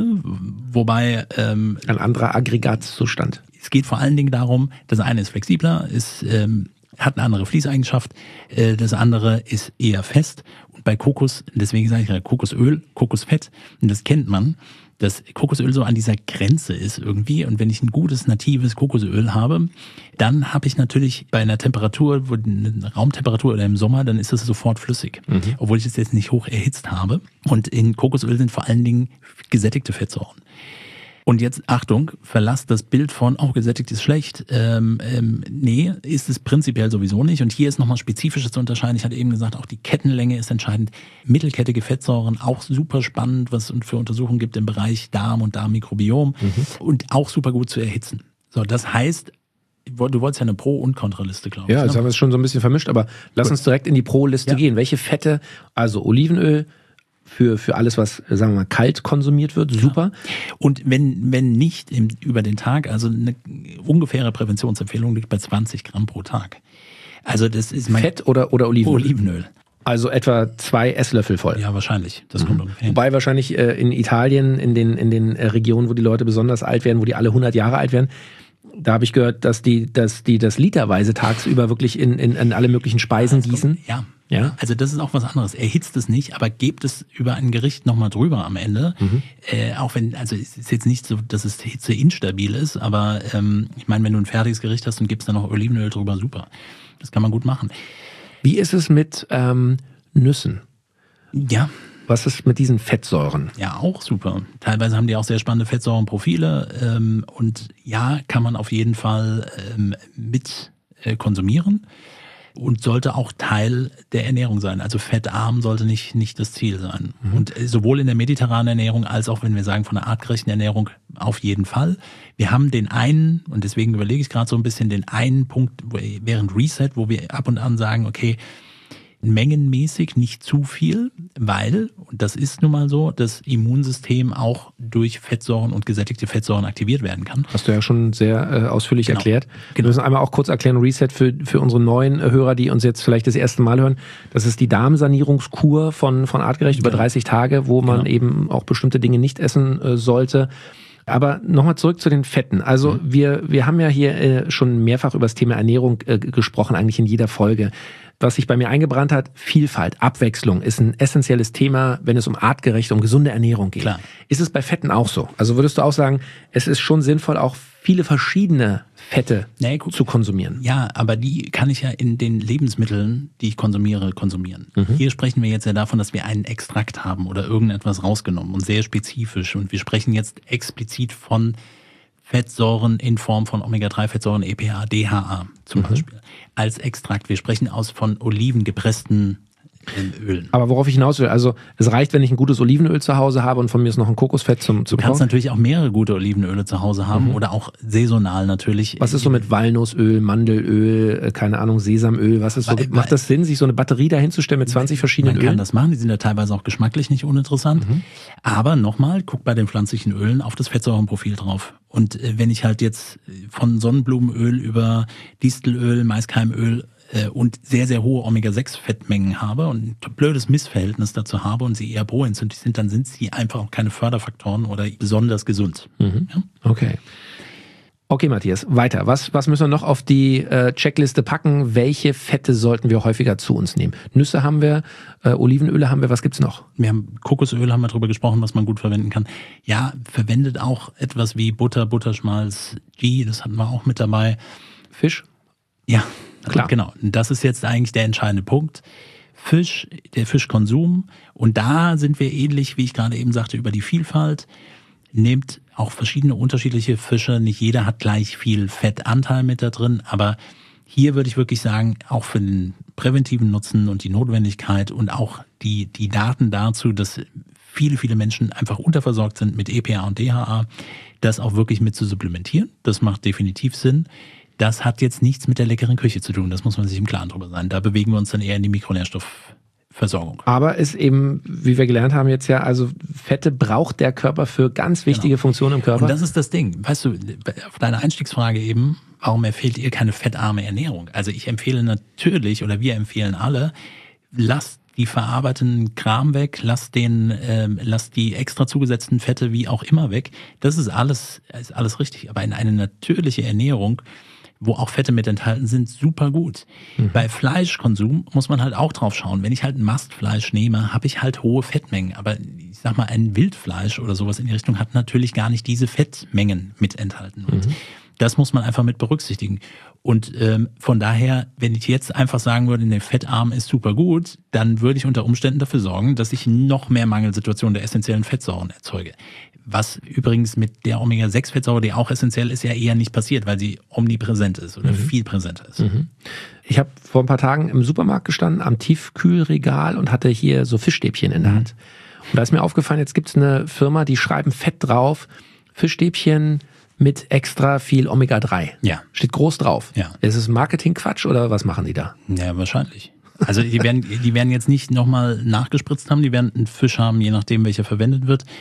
Speaker 1: wobei ähm,
Speaker 3: Ein anderer Aggregatzustand.
Speaker 1: es geht vor allen Dingen darum, das eine ist flexibler, ist, ähm, hat eine andere Fließeigenschaft, äh, das andere ist eher fest. Und bei Kokos, deswegen sage ich ja Kokosöl, Kokosfett, und das kennt man, dass Kokosöl so an dieser Grenze ist irgendwie. Und wenn ich ein gutes, natives Kokosöl habe, dann habe ich natürlich bei einer Temperatur, wo eine Raumtemperatur oder im Sommer, dann ist es sofort flüssig. Mhm. Obwohl ich es jetzt nicht hoch erhitzt habe. Und in Kokosöl sind vor allen Dingen gesättigte Fettsäuren. Und jetzt, Achtung, verlasst das Bild von, oh, gesättigt ist schlecht. Ähm, ähm, nee, ist es prinzipiell sowieso nicht. Und hier ist nochmal spezifisches zu unterscheiden. Ich hatte eben gesagt, auch die Kettenlänge ist entscheidend. Mittelkettige Fettsäuren, auch super spannend, was es für Untersuchungen gibt im Bereich Darm und Darmmikrobiom. Mhm. Und auch super gut zu erhitzen. So, das heißt, du wolltest ja eine Pro- und Kontraliste, glaube ich.
Speaker 3: Ja, jetzt
Speaker 1: ne?
Speaker 3: haben wir es schon so ein bisschen vermischt, aber lass uns direkt in die Pro-Liste
Speaker 1: Ja.
Speaker 3: gehen. Welche Fette, also Olivenöl, Für, für alles, was, sagen wir mal, kalt konsumiert wird, super.
Speaker 1: Und wenn, wenn nicht im, über den Tag, also eine ungefähre Präventionsempfehlung liegt bei zwanzig Gramm pro Tag. Also das ist mein
Speaker 3: Fett oder, oder Olivenöl?
Speaker 1: Olivenöl.
Speaker 3: Also etwa zwei Esslöffel voll.
Speaker 1: Ja, wahrscheinlich. Das kommt ungefähr hin.
Speaker 3: Wobei wahrscheinlich äh, in Italien, in den, in den äh, Regionen, wo die Leute besonders alt werden, wo die alle hundert Jahre alt werden, da habe ich gehört, dass die, dass die das literweise tagsüber wirklich in, in, in alle möglichen Speisen
Speaker 1: Das kommt-
Speaker 3: gießen.
Speaker 1: Ja.
Speaker 3: Ja.
Speaker 1: Also das ist auch was anderes. Erhitzt es nicht, aber gebt es über ein Gericht nochmal drüber am Ende.
Speaker 3: Mhm.
Speaker 1: Äh, auch wenn, also es ist jetzt nicht so, dass es Hitze instabil ist, aber ähm, ich meine, wenn du ein fertiges Gericht hast und gibst dann noch Olivenöl drüber, super. Das kann man gut machen.
Speaker 3: Wie ist es mit ähm, Nüssen?
Speaker 1: Ja,
Speaker 3: Was ist mit diesen Fettsäuren?
Speaker 1: ja, auch super. Teilweise haben die auch sehr spannende Fettsäurenprofile ähm, und ja, kann man auf jeden Fall ähm, mit äh, konsumieren. Und sollte auch Teil der Ernährung sein. Also fettarm sollte nicht, nicht das Ziel sein. Mhm. Und sowohl in der mediterranen Ernährung als auch, wenn wir sagen, von der artgerechten Ernährung auf jeden Fall. Wir haben den einen, und deswegen überlege ich gerade so ein bisschen, den einen Punkt während Reset, wo wir ab und an sagen, okay, mengenmäßig nicht zu viel, weil, und das ist nun mal so, das Immunsystem auch durch Fettsäuren und gesättigte Fettsäuren aktiviert werden kann.
Speaker 3: Hast du ja schon sehr äh, ausführlich
Speaker 1: Genau.
Speaker 3: erklärt.
Speaker 1: Genau.
Speaker 3: Wir müssen einmal auch kurz erklären, Reset für, für unsere neuen äh, Hörer, die uns jetzt vielleicht das erste Mal hören. Das ist die Darmsanierungskur von, von Artgerecht über
Speaker 1: Genau.
Speaker 3: dreißig Tage, wo man
Speaker 1: Genau.
Speaker 3: eben auch bestimmte Dinge nicht essen äh, sollte. Aber nochmal zurück zu den Fetten. Also mhm. wir, wir haben ja hier äh, schon mehrfach über das Thema Ernährung äh, gesprochen, eigentlich in jeder Folge. Was sich bei mir eingebrannt hat, Vielfalt, Abwechslung ist ein essentielles Thema, wenn es um artgerechte, um gesunde Ernährung geht.
Speaker 1: Klar.
Speaker 3: Ist es bei Fetten auch so? Also würdest du auch sagen, es ist schon sinnvoll, auch viele verschiedene Fette
Speaker 1: Nee, guck.
Speaker 3: zu konsumieren?
Speaker 1: Ja, aber die kann ich ja in den Lebensmitteln, die ich konsumiere, konsumieren.
Speaker 3: Mhm.
Speaker 1: Hier sprechen wir jetzt ja davon, dass wir einen Extrakt haben oder irgendetwas rausgenommen und sehr spezifisch. Und wir sprechen jetzt explizit von Fettsäuren in Form von Omega drei Fettsäuren, E P A, D H A zum
Speaker 3: Mhm.
Speaker 1: Beispiel, als Extrakt. Wir sprechen aus von Oliven gepressten ähm, Ölen.
Speaker 3: Aber worauf ich hinaus will, also es reicht, wenn ich ein gutes Olivenöl zu Hause habe und von mir ist noch ein Kokosfett zum, zum
Speaker 1: Du kannst
Speaker 3: Kochen.
Speaker 1: natürlich auch mehrere gute Olivenöle zu Hause haben oder auch saisonal natürlich.
Speaker 3: Was ist so mit Walnussöl, Mandelöl, äh, keine Ahnung, Sesamöl, was ist so?
Speaker 1: Weil-
Speaker 3: Macht das Sinn, sich so eine Batterie dahinzustellen mit zwanzig verschiedenen
Speaker 1: Man kann
Speaker 3: Ölen?
Speaker 1: das machen, die sind ja teilweise auch geschmacklich nicht uninteressant.
Speaker 3: Mhm.
Speaker 1: Aber nochmal, guck bei den pflanzlichen Ölen auf das Fettsäurenprofil drauf. Und äh, wenn ich halt jetzt von Sonnenblumenöl über Distelöl, Maiskeimöl äh, und sehr, sehr hohe Omega sechs Fettmengen habe und ein blödes Missverhältnis dazu habe und sie eher proentzündlich sind, dann sind sie einfach auch keine Förderfaktoren oder besonders gesund.
Speaker 3: Mhm.
Speaker 1: Ja?
Speaker 3: Okay. Okay, Matthias, weiter. Was, was müssen wir noch auf die äh, Checkliste packen? Welche Fette sollten wir häufiger zu uns nehmen? Nüsse haben wir, äh, Olivenöle haben wir, was gibt's noch?
Speaker 1: Wir haben Kokosöl, haben wir drüber gesprochen, was man gut verwenden kann. Ja, verwendet auch etwas wie Butter, Butterschmalz, Ghee, das hatten wir auch mit dabei.
Speaker 3: Fisch?
Speaker 1: Ja,
Speaker 3: Klar.
Speaker 1: genau. Und das ist jetzt eigentlich der entscheidende Punkt. Fisch, der Fischkonsum. Und da sind wir ähnlich, wie ich gerade eben sagte, über die Vielfalt. Nehmt auch verschiedene unterschiedliche Fische. Nicht jeder hat gleich viel Fettanteil mit da drin, aber hier würde ich wirklich sagen, auch für den präventiven Nutzen und die Notwendigkeit und auch die, die Daten dazu, dass viele, viele Menschen einfach unterversorgt sind mit E P A und D H A, das auch wirklich mit zu supplementieren. Das macht definitiv Sinn. Das hat jetzt nichts mit der leckeren Küche zu tun, das muss man sich im Klaren drüber sein. Da bewegen wir uns dann eher in die Mikronährstoffversorgung.
Speaker 3: Aber ist eben, wie wir gelernt haben jetzt ja, also Fette braucht der Körper für ganz wichtige
Speaker 1: Genau.
Speaker 3: Funktionen im Körper.
Speaker 1: Und das ist das Ding. Weißt du, auf deine Einstiegsfrage eben, warum empfehlt ihr keine fettarme Ernährung? Also ich empfehle natürlich, oder wir empfehlen alle, lasst die verarbeiteten Kram weg, lasst den, ähm, lasst die extra zugesetzten Fette wie auch immer weg. Das ist alles, ist alles richtig. Aber in eine natürliche Ernährung, wo auch Fette mit enthalten sind, super gut. Mhm. Bei Fleischkonsum muss man halt auch drauf schauen. Wenn ich halt ein Mastfleisch nehme, habe ich halt hohe Fettmengen. Aber ich sag mal, ein Wildfleisch oder sowas in die Richtung hat natürlich gar nicht diese Fettmengen mit enthalten. Und mhm. das muss man einfach mit berücksichtigen. Und ähm, von daher, wenn ich jetzt einfach sagen würde, der Fettarm ist super gut, dann würde ich unter Umständen dafür sorgen, dass ich noch mehr Mangelsituationen der essentiellen Fettsäuren erzeuge. Was übrigens mit der Omega sechs Fettsäure, die auch essentiell ist, ja eher nicht passiert, weil sie omnipräsent ist oder mhm. viel präsenter ist.
Speaker 3: Mhm. Ich habe vor ein paar Tagen im Supermarkt gestanden, am Tiefkühlregal und hatte hier so Fischstäbchen in der
Speaker 1: Mhm.
Speaker 3: Hand. Und da ist mir aufgefallen, jetzt gibt's eine Firma, die schreiben fett drauf, Fischstäbchen mit extra viel Omega drei.
Speaker 1: Ja.
Speaker 3: Steht groß drauf.
Speaker 1: Ja.
Speaker 3: Ist es Marketingquatsch oder was machen die da?
Speaker 1: Ja, wahrscheinlich. Also die werden, die werden jetzt nicht nochmal nachgespritzt haben, die werden einen Fisch haben, je nachdem welcher verwendet wird.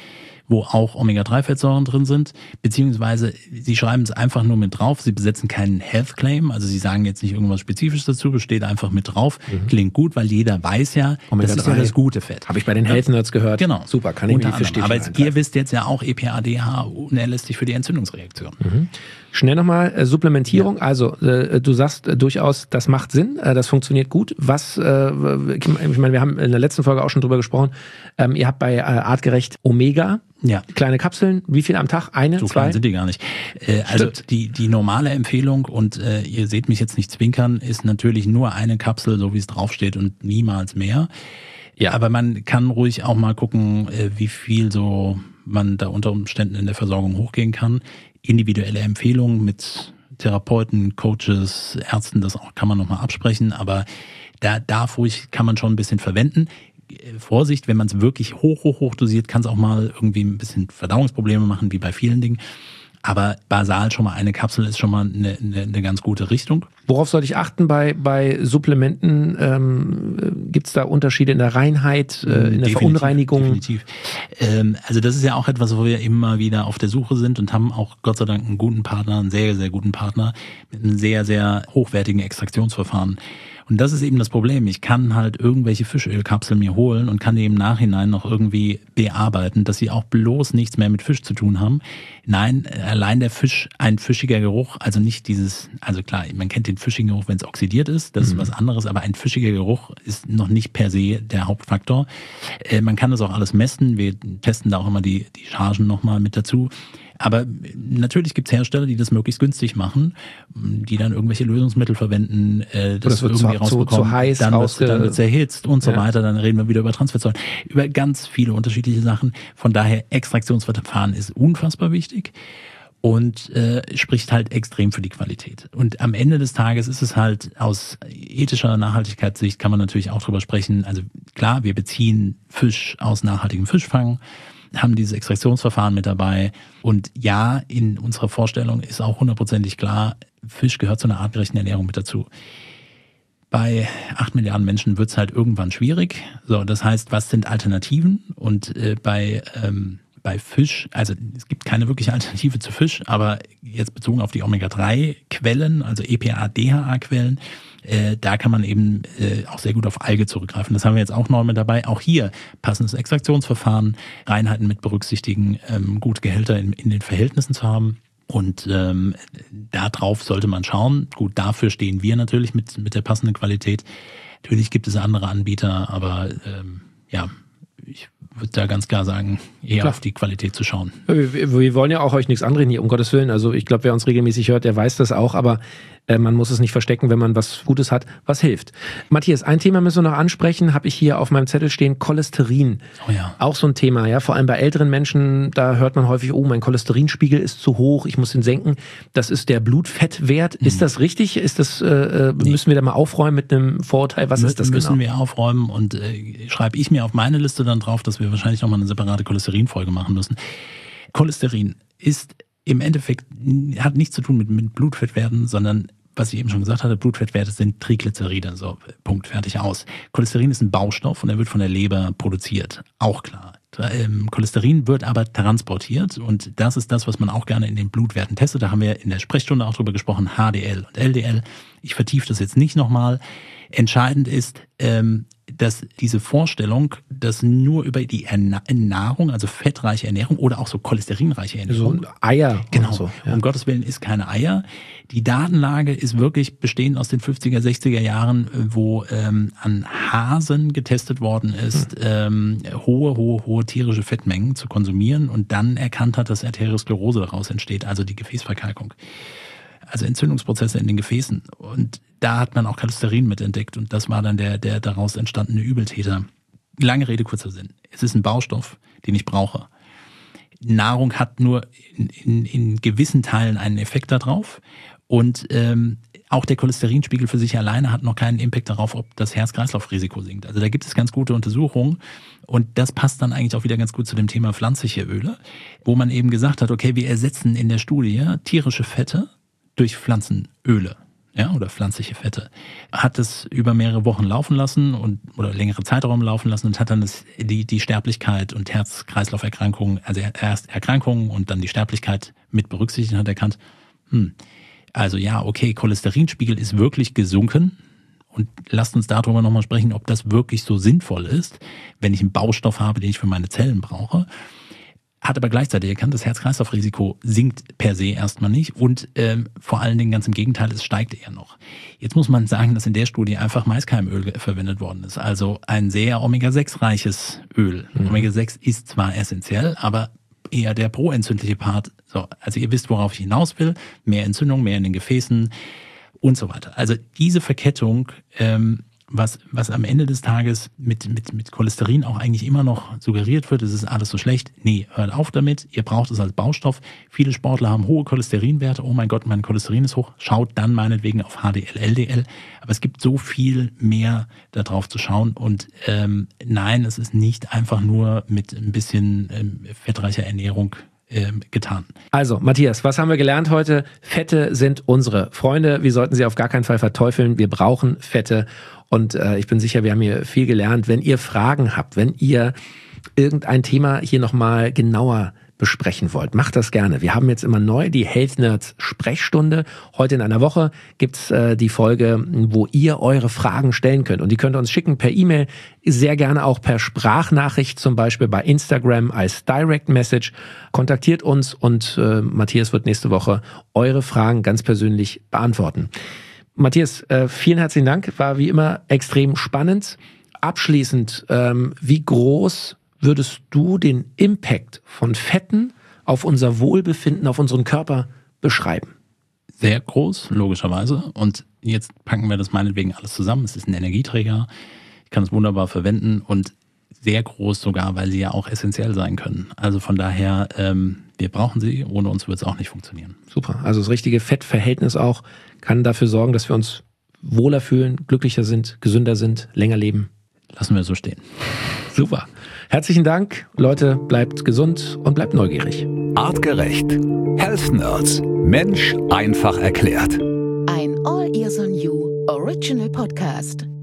Speaker 1: wo auch Omega drei Fettsäuren drin sind, beziehungsweise sie schreiben es einfach nur mit drauf, sie besetzen keinen Health Claim, also sie sagen jetzt nicht irgendwas Spezifisches dazu, steht einfach mit drauf, mhm. klingt gut, weil jeder weiß ja,
Speaker 3: Omega
Speaker 1: das ist ja das gute Fett.
Speaker 3: Habe ich bei den Health Nerds gehört.
Speaker 1: Genau.
Speaker 3: Super, kann ich mir die Fischstäbchen
Speaker 1: Aber jetzt, ihr wisst jetzt ja auch, E P A D H unerlässlich für die Entzündungsreaktion.
Speaker 3: Mhm. Schnell nochmal äh, Supplementierung. Ja. Also äh, du sagst äh, durchaus, das macht Sinn, äh, das funktioniert gut. Was, äh, ich meine, wir haben in der letzten Folge auch schon drüber gesprochen. Ähm, ihr habt bei äh, Artgerecht Omega,
Speaker 1: ja.
Speaker 3: kleine Kapseln. Wie viel am Tag? Eine,
Speaker 1: so
Speaker 3: zwei? So
Speaker 1: klein sind die gar nicht. Äh, also die die normale Empfehlung, und äh, ihr seht mich jetzt nicht zwinkern, ist natürlich nur eine Kapsel, so wie es draufsteht, und niemals mehr. Ja, aber man kann ruhig auch mal gucken, äh, wie viel so man da unter Umständen in der Versorgung hochgehen kann. Individuelle Empfehlungen mit Therapeuten, Coaches, Ärzten, das auch kann man nochmal absprechen, aber da darf ruhig, kann man schon ein bisschen verwenden. Vorsicht, wenn man es wirklich hoch, hoch, hoch dosiert, kann es auch mal irgendwie ein bisschen Verdauungsprobleme machen, wie bei vielen Dingen. Aber basal schon mal eine Kapsel ist schon mal eine, eine, eine ganz gute Richtung.
Speaker 3: Worauf sollte ich achten bei, bei Supplementen? Ähm, Gibt es da Unterschiede in der Reinheit, äh, in der
Speaker 1: definitiv,
Speaker 3: Verunreinigung?
Speaker 1: Definitiv. Ähm, also das ist ja auch etwas, wo wir immer wieder auf der Suche sind und haben auch Gott sei Dank einen guten Partner, einen sehr, sehr guten Partner mit einem sehr, sehr hochwertigen Extraktionsverfahren. Und das ist eben das Problem. Ich kann halt irgendwelche Fischölkapseln mir holen und kann die im Nachhinein noch irgendwie bearbeiten, dass sie auch bloß nichts mehr mit Fisch zu tun haben. Nein, allein der Fisch, ein fischiger Geruch, also nicht dieses, also klar, man kennt den fischigen Geruch, wenn es oxidiert ist, das mhm. ist was anderes, aber ein fischiger Geruch ist noch nicht per se der Hauptfaktor. Äh, man kann das auch alles messen, wir testen da auch immer die, die Chargen nochmal mit dazu. Aber natürlich gibt es Hersteller, die das möglichst günstig machen, die dann irgendwelche Lösungsmittel verwenden, äh, das, das wird irgendwie zu, rausbekommen, zu, zu heiß, dann wird es erhitzt und so ja. weiter. Dann reden wir wieder über Transfettsäuren, über ganz viele unterschiedliche Sachen. Von daher, Extraktionsverfahren ist unfassbar wichtig und äh, spricht halt extrem für die Qualität. Und am Ende des Tages ist es halt aus ethischer Nachhaltigkeitssicht, kann man natürlich auch drüber sprechen. Also klar, wir beziehen Fisch aus nachhaltigem Fischfang, haben dieses Extraktionsverfahren mit dabei. Und ja, in unserer Vorstellung ist auch hundertprozentig klar, Fisch gehört zu einer artgerechten Ernährung mit dazu. Bei acht Milliarden Menschen wird es halt irgendwann schwierig. So, das heißt, was sind Alternativen? Und äh, bei ähm, bei Fisch, also es gibt keine wirkliche Alternative zu Fisch, aber jetzt bezogen auf die Omega drei Quellen, also E P A D H A Quellen, äh, da kann man eben äh, auch sehr gut auf Alge zurückgreifen. Das haben wir jetzt auch neu mit dabei. Auch hier passendes Extraktionsverfahren, Reinheiten mit berücksichtigen, ähm, gute Gehälter in, in den Verhältnissen zu haben. Und ähm, darauf sollte man schauen. Gut, dafür stehen wir natürlich mit mit der passenden Qualität. Natürlich gibt es andere Anbieter, aber ähm, ja, ich würde da ganz klar sagen, eher klar. auf die Qualität zu schauen.
Speaker 3: Wir, wir wollen ja auch euch nichts anreden hier, um Gottes Willen. Also ich glaube, wer uns regelmäßig hört, der weiß das auch, aber äh, man muss es nicht verstecken, wenn man was Gutes hat, was hilft. Matthias, ein Thema müssen wir noch ansprechen, habe ich hier auf meinem Zettel stehen, Cholesterin.
Speaker 1: Oh ja.
Speaker 3: Auch so ein Thema, ja, vor allem bei älteren Menschen, da hört man häufig, oh, mein Cholesterinspiegel ist zu hoch, ich muss ihn senken. Das ist der Blutfettwert. Mhm. Ist das richtig? Ist das, äh, nee. Müssen wir da mal aufräumen mit einem Vorurteil? Was
Speaker 1: Mü-
Speaker 3: ist das
Speaker 1: müssen
Speaker 3: genau?
Speaker 1: Müssen wir aufräumen und äh, schreibe ich mir auf meine Liste dann drauf, dass wir wahrscheinlich nochmal eine separate Cholesterinfolge machen müssen. Cholesterin ist im Endeffekt, hat nichts zu tun mit, mit Blutfettwerten, sondern, was ich eben schon gesagt hatte, Blutfettwerte sind Triglyceride, so, Punkt, fertig, aus. Cholesterin ist ein Baustoff und er wird von der Leber produziert, auch klar. Ähm, Cholesterin wird aber transportiert und das ist das, was man auch gerne in den Blutwerten testet. Da haben wir in der Sprechstunde auch drüber gesprochen, H D L und L D L. Ich vertiefe das jetzt nicht nochmal. Entscheidend ist, ähm, dass diese Vorstellung, dass nur über die Nahrung, also fettreiche Ernährung oder auch so cholesterinreiche Ernährung.
Speaker 3: So Eier.
Speaker 1: Genau.
Speaker 3: So, ja.
Speaker 1: Um Gottes Willen ist keine Eier. Die Datenlage ist wirklich bestehend aus den fünfziger, sechziger Jahren, wo ähm, an Hasen getestet worden ist, hm. ähm, hohe, hohe, hohe tierische Fettmengen zu konsumieren und dann erkannt hat, dass Arteriosklerose daraus entsteht, also die Gefäßverkalkung. Also Entzündungsprozesse in den Gefäßen. Und da hat man auch Cholesterin mit entdeckt und das war dann der, der daraus entstandene Übeltäter. Lange Rede, kurzer Sinn. Es ist ein Baustoff, den ich brauche. Nahrung hat nur in, in, in gewissen Teilen einen Effekt darauf und ähm, auch der Cholesterinspiegel für sich alleine hat noch keinen Impact darauf, ob das Herz-Kreislauf-Risiko sinkt. Also da gibt es ganz gute Untersuchungen und das passt dann eigentlich auch wieder ganz gut zu dem Thema pflanzliche Öle, wo man eben gesagt hat, okay, wir ersetzen in der Studie tierische Fette durch Pflanzenöle. ja, oder pflanzliche Fette, hat es über mehrere Wochen laufen lassen und oder längere Zeitraum laufen lassen und hat dann das, die, die Sterblichkeit und Herz-Kreislauf-Erkrankungen, also erst Erkrankungen und dann die Sterblichkeit mit berücksichtigt und hat erkannt, hm, also ja, okay, Cholesterinspiegel ist wirklich gesunken und lasst uns darüber nochmal sprechen, ob das wirklich so sinnvoll ist, wenn ich einen Baustoff habe, den ich für meine Zellen brauche. Hat aber gleichzeitig erkannt, das Herz-Kreislauf-Risiko sinkt per se erstmal nicht und ähm, vor allen Dingen ganz im Gegenteil, es steigt eher noch. Jetzt muss man sagen, dass in der Studie einfach Maiskeimöl verwendet worden ist, also ein sehr Omega sechs reiches Öl. Mhm. Omega sechs ist zwar essentiell, aber eher der proentzündliche Part. So, also ihr wisst, worauf ich hinaus will, mehr Entzündung, mehr in den Gefäßen und so weiter. Also diese Verkettung, ähm, Was, was am Ende des Tages mit, mit, mit Cholesterin auch eigentlich immer noch suggeriert wird, es ist alles so schlecht. Nee, hört auf damit, ihr braucht es als Baustoff. Viele Sportler haben hohe Cholesterinwerte, oh mein Gott, mein Cholesterin ist hoch. Schaut dann meinetwegen auf H D L, L D L. Aber es gibt so viel mehr darauf zu schauen. Und ähm, nein, es ist nicht einfach nur mit ein bisschen ähm, fettreicher Ernährung getan.
Speaker 3: Also, Matthias, was haben wir gelernt heute? Fette sind unsere Freunde. Wir sollten sie auf gar keinen Fall verteufeln. Wir brauchen Fette. Und äh, ich bin sicher, wir haben hier viel gelernt. Wenn ihr Fragen habt, wenn ihr irgendein Thema hier nochmal genauer besprechen wollt, macht das gerne. Wir haben jetzt immer neu die Health Nerds Sprechstunde. Heute in einer Woche gibt's äh, die Folge, wo ihr eure Fragen stellen könnt. Und die könnt ihr uns schicken per E-Mail, sehr gerne auch per Sprachnachricht, zum Beispiel bei Instagram als Direct Message. Kontaktiert uns und äh, Matthias wird nächste Woche eure Fragen ganz persönlich beantworten. Matthias, äh, vielen herzlichen Dank. War wie immer extrem spannend. Abschließend, ähm, wie groß würdest du den Impact von Fetten auf unser Wohlbefinden, auf unseren Körper beschreiben?
Speaker 1: Sehr groß, logischerweise. Und jetzt packen wir das meinetwegen alles zusammen. Es ist ein Energieträger. Ich kann es wunderbar verwenden und sehr groß sogar, weil sie ja auch essentiell sein können. Also von daher, ähm, wir brauchen sie. Ohne uns wird es auch nicht funktionieren.
Speaker 3: Super. Also das richtige Fettverhältnis auch kann dafür sorgen, dass wir uns wohler fühlen, glücklicher sind, gesünder sind, länger leben.
Speaker 1: Lassen wir so stehen.
Speaker 3: Super. Herzlichen Dank. Leute, bleibt gesund und bleibt neugierig.
Speaker 2: Artgerecht. Health Nerds. Mensch einfach erklärt.
Speaker 4: Ein All Ears on You Original Podcast.